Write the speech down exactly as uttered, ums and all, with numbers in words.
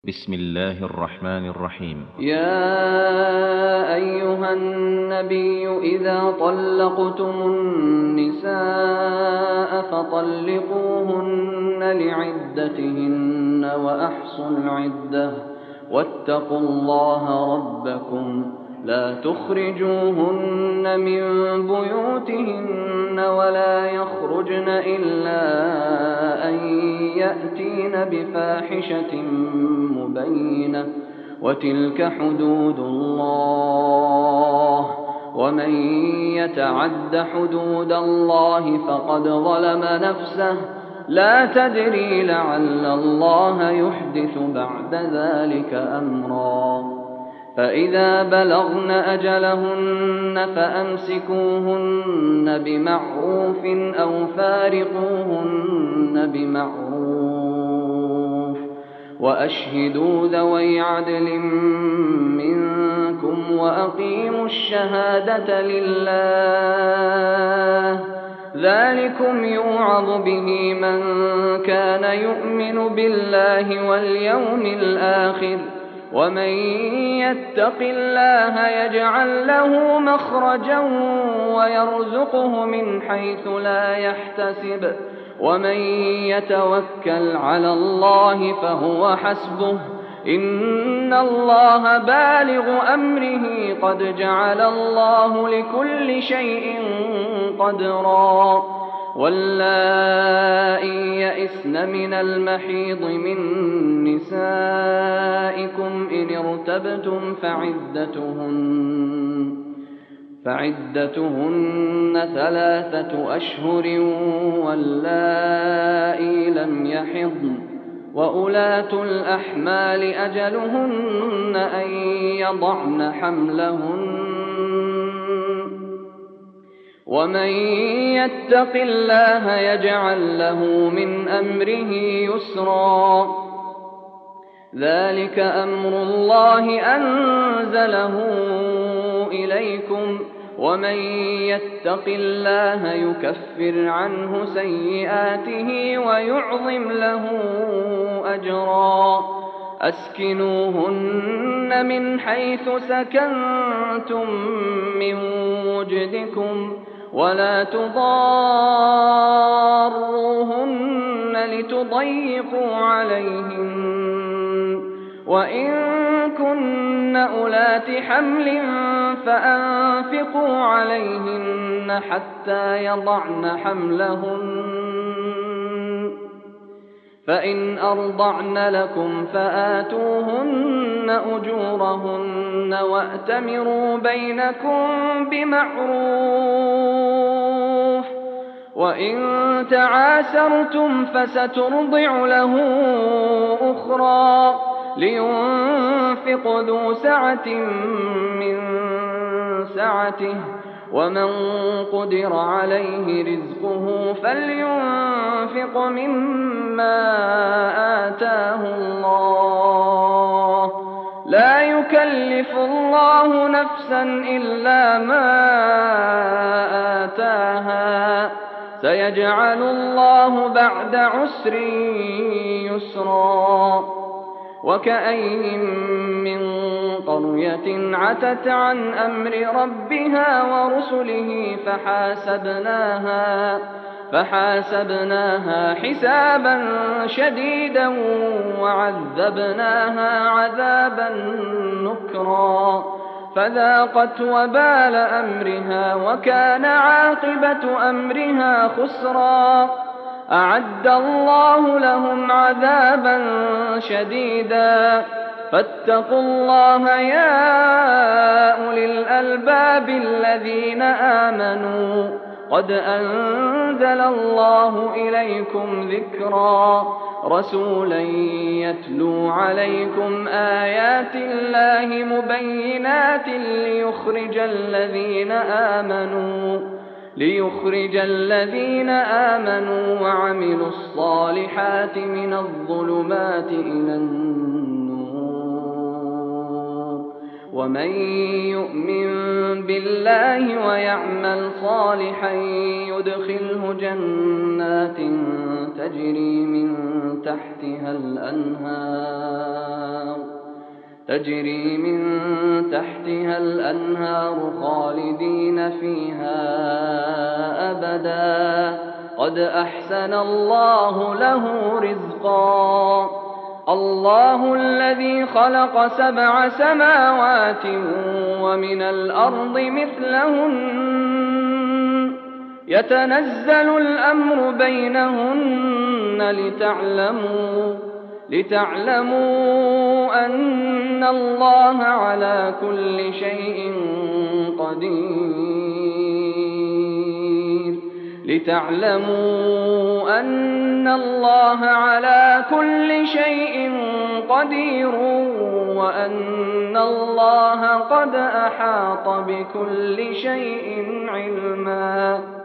بسم الله الرحمن الرحيم. يا أيها النبي إذا طلقتم النساء فطلقوهن لعدتهن وأحصوا العدة واتقوا الله ربكم لا تخرجوهن من بيوتهن ولا يخرجن إلا أن يأتين بفاحشة مبينة وتلك حدود الله ومن يتعد حدود الله فقد ظلم نفسه لا تدري لعل الله يحدث بعد ذلك أمرا فإذا بلغن أجلهن فأمسكوهن بمعروف أو فارقوهن بمعروف وأشهدوا ذوي عدل منكم وأقيموا الشهادة لله ذلكم يوعظ به من كان يؤمن بالله واليوم الآخر ومن يتق الله يجعل له مخرجا ويرزقه من حيث لا يحتسب ومن يتوكل على الله فهو حسبه إن الله بالغ أمره قد جعل الله لكل شيء قدرا واللائي يئسن من المحيض من نسائكم إن ارتبتم فعدتهن فعدتهن ثلاثة أشهر واللائي لم يحضن وأولاة الأحمال أجلهن أن يضعن حملهن ومن يتق الله يجعل له من أمره يسرا ذلك أمر الله أنزله إليكم ومن يتق الله يكفر عنه سيئاته ويعظم له أجرا أسكنوهن من حيث سكنتم من وجدكم ولا تضاروهن لتضيقوا عليهن وإن كن أولات حمل فأنفقوا عليهن حتى يضعن حملهن فإن أرضعن لكم فآتوهن أجورهن وأتمروا بينكم بمعروف وإن تعاسرتم فسترضع له أخرى لينفق ذو سعة من سعته ومن قدر عليه رزقه فلينفق مما آتاه الله لا يكلف الله نفسا إلا ما آتاها سيجعل الله بعد عسر يسرا وكأين من قرية عتت عن أمر ربها ورسله فحاسبناها فحاسبناها حسابا شديدا وعذبناها عذابا نكرا فذاقت وبال أمرها وكان عاقبة أمرها خسرا أعد الله لهم عذابا شديدا فاتقوا الله يا أولي الألباب الذين آمنوا قد أنزل الله إليكم ذكرا رسولا يتلو عليكم آيات الله مبينات ليخرج الذين آمنوا ليخرج الذين آمنوا وعملوا الصالحات من الظلمات إلى النور ومن يؤمن بالله ويعمل صالحا يدخله جنات تجري من تحتها الأنهار تجري من تحتها الأنهار خالدين فيها أبدا قد أحسن الله له رزقا الله الذي خلق سبع سماوات ومن الأرض مثلهن يتنزل الأمر بينهن لتعلموا لتعلموا أن الله على كل شيء قدير لتعلموا أن الله على كل شيء قدير وأن الله قد أحاط بكل شيء علما.